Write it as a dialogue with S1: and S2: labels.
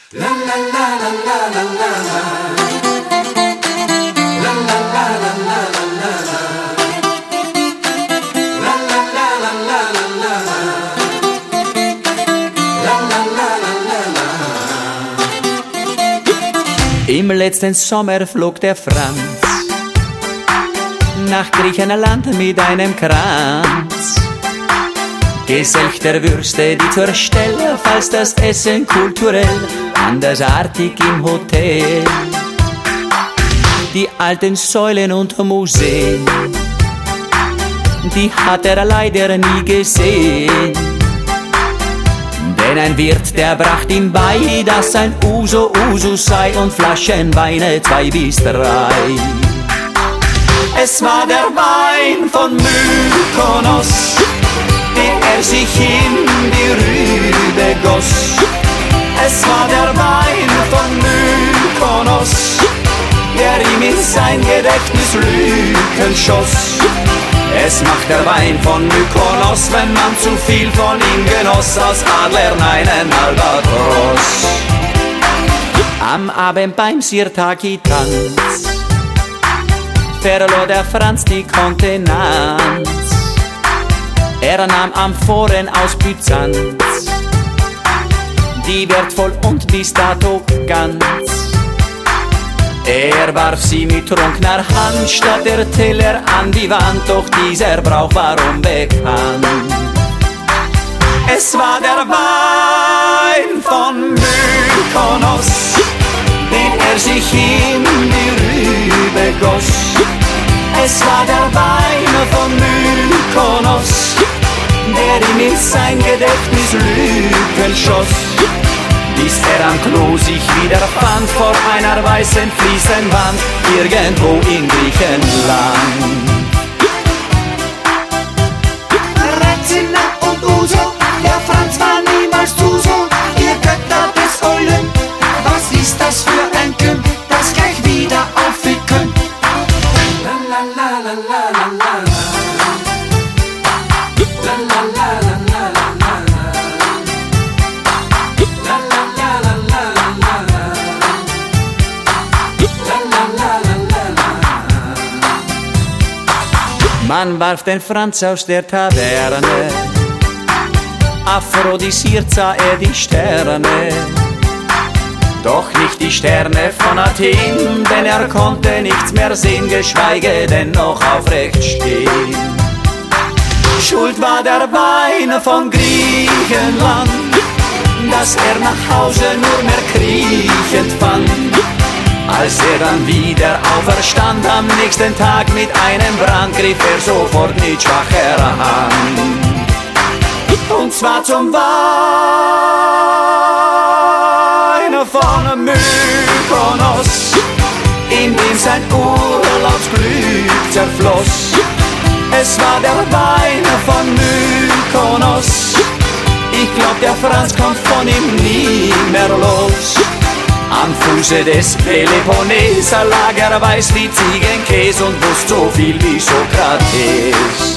S1: Im letzten Sommer flog der Franz nach Griechenland mit einem Kranz geselchter Würste, die zur Stelle, falls das Essen kulturell andersartig im Hotel. Die alten Säulen und Museen, die hat er leider nie gesehen. Denn ein Wirt, der bracht ihm bei, dass ein Uso Usus sei und Flaschenweine 2 bis 3. Es war der Wein von Mykonos, den er sich in die Rübe goss. Es war der Wein von Mykonos, der ihm in sein Gedächtnis Lücken schoss. Es macht der Wein von Mykonos, wenn man zu viel von ihm genoss, aus Adlern einen Albatros. Am Abend beim Sirtaki-Tanz verlor der Franz die Kontenanz. Er nahm Amphoren aus Byzanz, die wertvoll und bis dato ganz. Er warf sie mit trunkener Hand statt der Teller an die Wand, doch dieser Brauch war unbekannt. Es war der Wein von Mykonos, den er sich in die Rübe goss. Es war der Wein von Mykonos, der ihm in sein Gedächtnis Lücken schoss. Bis er am Klo sich wieder fand vor einer weißen Fliesenwand, irgendwo in Griechenland.
S2: Rezina und Uso, der Franz war niemals zu so. Ihr Götter des Ollen, was ist das für ein Gün, das gleich wieder aufwicken? La la la la la la la la. La la la la la la la.
S1: Man warf den Franz aus der Taverne, aphrodisiert sah er die Sterne. Doch nicht die Sterne von Athen, denn er konnte nichts mehr sehen, geschweige denn noch aufrecht stehen. Schuld war der Wein von Griechenland, dass er nach Hause nur mehr kriechend fand. Als er dann wieder auferstand am nächsten Tag mit einem Brand, griff er sofort mit schwacher Hand. Und zwar zum Wein von Mykonos, in dem sein Urlaubsglück zerfloss. Es war der Wein von Mykonos, ich glaub der Franz kommt von ihm nie mehr los. Am Fuße des Peloponnes lag er weiß wie Ziegenkäse und wusste so viel wie Sokrates.